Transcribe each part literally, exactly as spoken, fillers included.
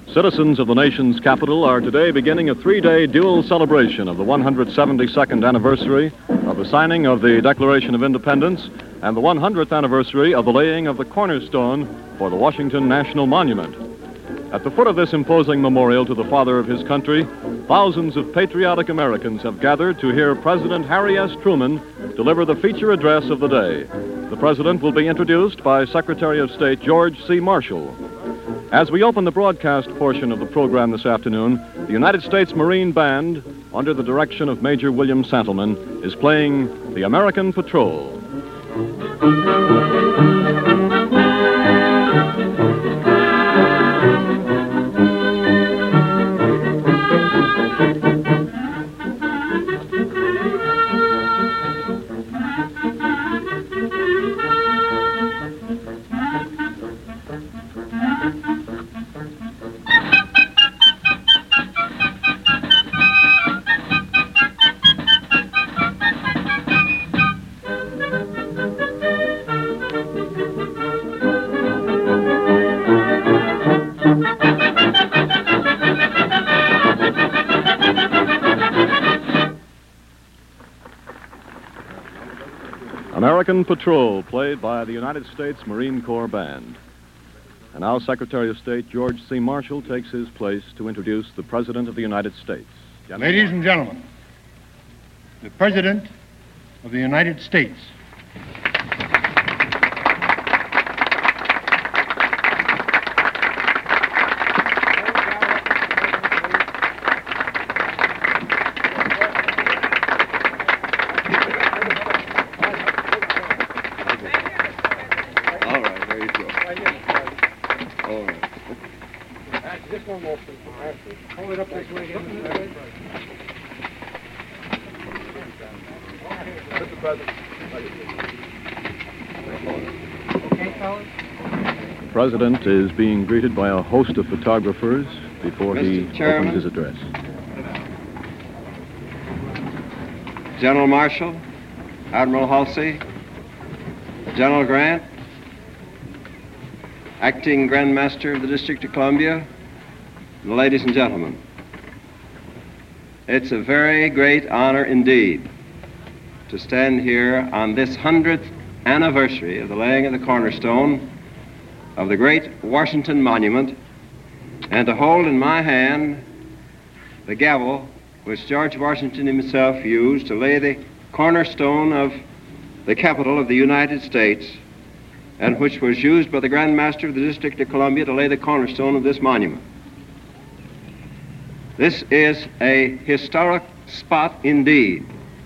Citizens of the nation's capital are today beginning a three-day dual celebration of the one hundred seventy-second anniversary of the signing of the Declaration of Independence and the one hundredth anniversary of the laying of the cornerstone for the Washington National Monument. At the foot of this imposing memorial to the father of his country, thousands of patriotic Americans have gathered to hear President Harry S. Truman deliver the feature address of the day. The president will be introduced by Secretary of State George C. Marshall. As we open the broadcast portion of the program this afternoon, the United States Marine Band, under the direction of Major William Santelman, is playing the American Patrol. American Patrol, played by the United States Marine Corps Band. And now Secretary of State George C. Marshall takes his place to introduce the President of the United States. General Ladies Marshall. and gentlemen, the President of the United States. Hold it up this way again. Mister President. Okay, fellas? The President is being greeted by a host of photographers before he opens his address. General Marshall, Admiral Halsey, General Grant, Acting Grand Master of the District of Columbia, ladies and gentlemen, it's a very great honor indeed to stand here on this hundredth anniversary of the laying of the cornerstone of the great Washington Monument and to hold in my hand the gavel which George Washington himself used to lay the cornerstone of the Capitol of the United States and which was used by the Grand Master of the District of Columbia to lay the cornerstone of this monument. This is a historic spot indeed.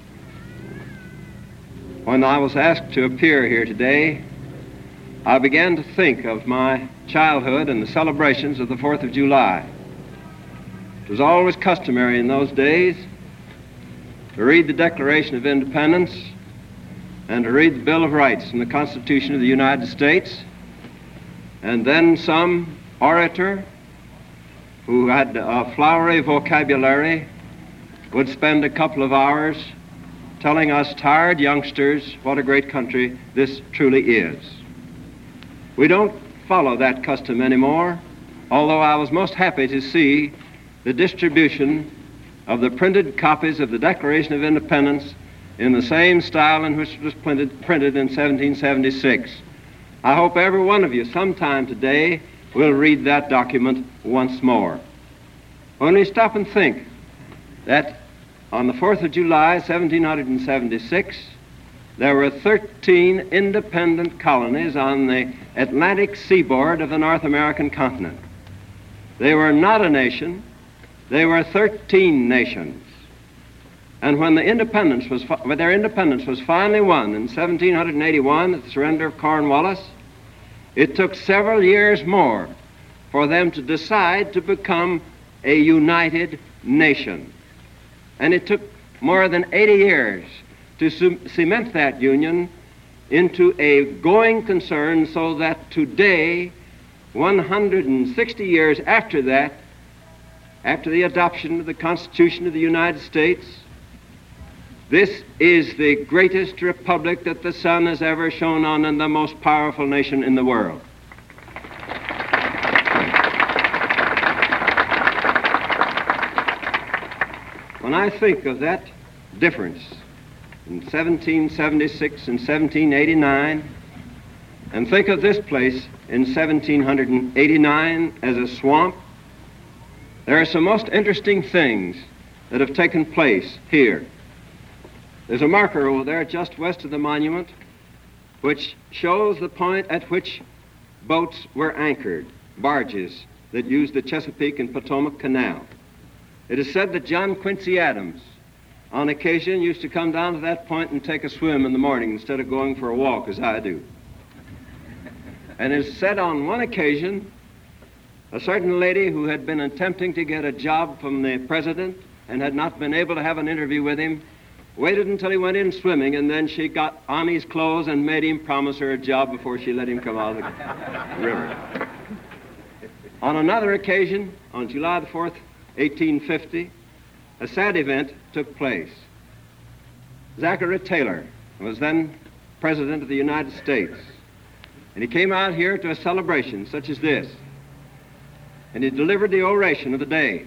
When I was asked to appear here today, I began to think of my childhood and the celebrations of the fourth of July. It was always customary in those days to read the Declaration of Independence and to read the Bill of Rights and the Constitution of the United States, and then some orator who had a flowery vocabulary would spend a couple of hours telling us tired youngsters what a great country this truly is. We don't follow that custom anymore, although I was most happy to see the distribution of the printed copies of the Declaration of Independence in the same style in which it was printed, printed in seventeen seventy-six. I hope every one of you sometime today will read that document once more. When we stop and think that on the fourth of July, seventeen seventy-six, there were thirteen independent colonies on the Atlantic seaboard of the North American continent. They were not a nation, they were thirteen nations. And when the independence was, when their independence was finally won in seventeen eighty-one at the surrender of Cornwallis, it took several years more for them to decide to become a united nation. And it took more than eighty years to cement that union into a going concern, so that today, one hundred sixty years after that, after the adoption of the Constitution of the United States, this is the greatest republic that the sun has ever shone on and the most powerful nation in the world. when I think of that difference in seventeen seventy-six and seventeen eighty-nine, and think of this place in seventeen eighty-nine as a swamp, there are some most interesting things that have taken place here. There's a marker over there just west of the monument which shows the point at which boats were anchored, barges that used the Chesapeake and Potomac Canal. It is said that John Quincy Adams, on occasion, used to come down to that point and take a swim in the morning instead of going for a walk as I do. And it is said on one occasion, a certain lady who had been attempting to get a job from the president and had not been able to have an interview with him, waited until he went in swimming, and then she got on his clothes and made him promise her a job before she let him come out of the river. On another occasion, on July the fourth, eighteen fifty, a sad event took place. Zachary Taylor was then President of the United States, and he came out here to a celebration such as this, and he delivered the oration of the day.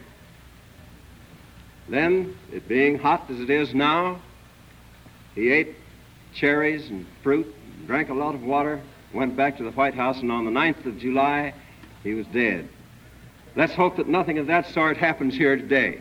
Then, it being hot as it is now, he ate cherries and fruit, drank a lot of water, went back to the White House, and on the ninth of July, he was dead. Let's hope that nothing of that sort happens here today.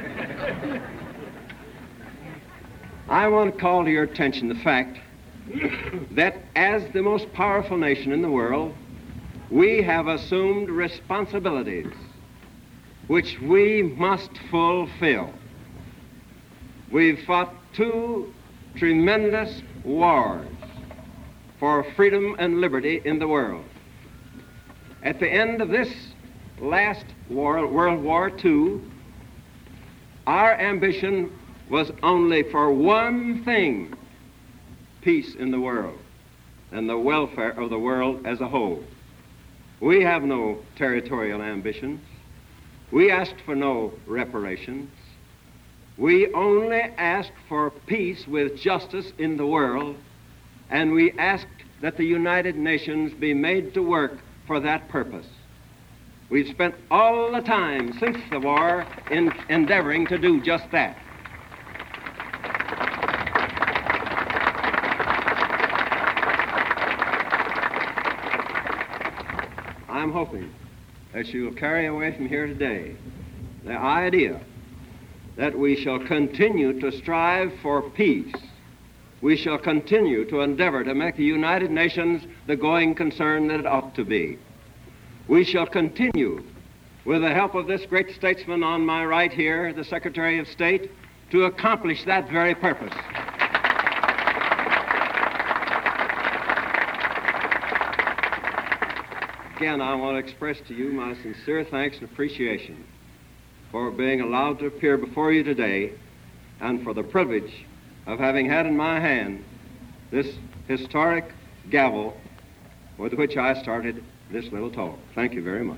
I want to call to your attention the fact that as the most powerful nation in the world, we have assumed responsibilities which we must fulfill. We've fought two tremendous wars for freedom and liberty in the world. At the end of this last war, World War Two, our ambition was only for one thing: peace in the world and the welfare of the world as a whole. We have no territorial ambitions. We asked for no reparations. We only asked for peace with justice in the world, and we asked that the United Nations be made to work for that purpose. We've spent all the time since the war in endeavoring to do just that. I'm hoping that you will carry away from here today the idea that we shall continue to strive for peace. We shall continue to endeavor to make the United Nations the going concern that it ought to be. We shall continue, with the help of this great statesman on my right here, the Secretary of State, to accomplish that very purpose. Again, I want to express to you my sincere thanks and appreciation for being allowed to appear before you today and for the privilege of having had in my hand this historic gavel with which I started this little talk. Thank you very much.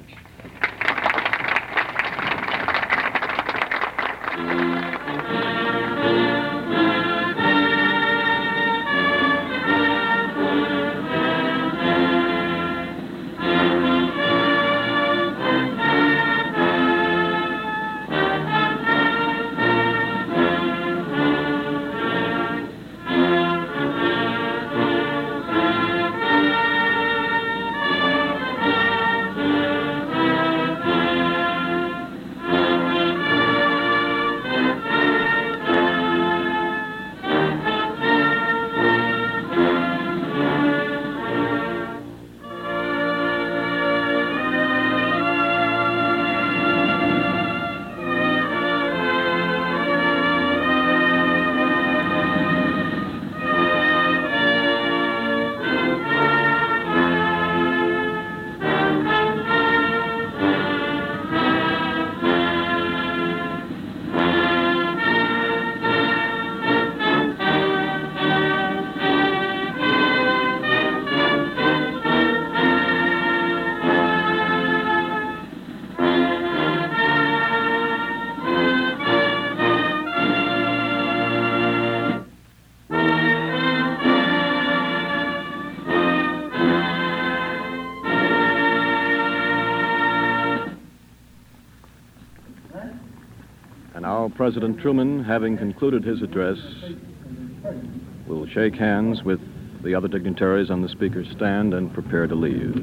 now President Truman, having concluded his address, will shake hands with the other dignitaries on the speaker's stand and prepare to leave.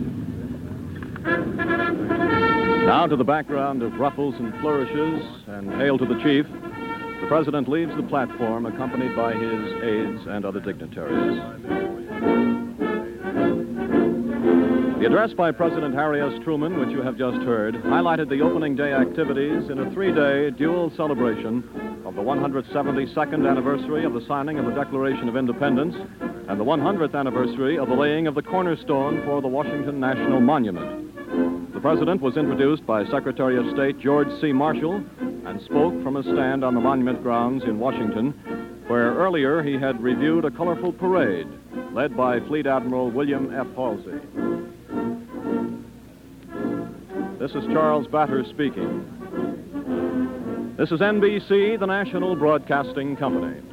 Now to the background of ruffles and flourishes and hail to the chief, the president leaves the platform accompanied by his aides and other dignitaries. The address by President Harry S. Truman, which you have just heard, highlighted the opening day activities in a three-day dual celebration of the one hundred seventy-second anniversary of the signing of the Declaration of Independence and the one hundredth anniversary of the laying of the cornerstone for the Washington National Monument. The president was introduced by Secretary of State George C. Marshall and spoke from a stand on the monument grounds in Washington, where earlier he had reviewed a colorful parade led by Fleet Admiral William F. Halsey. This is Charles Batter speaking. This is N B C, the national broadcasting company.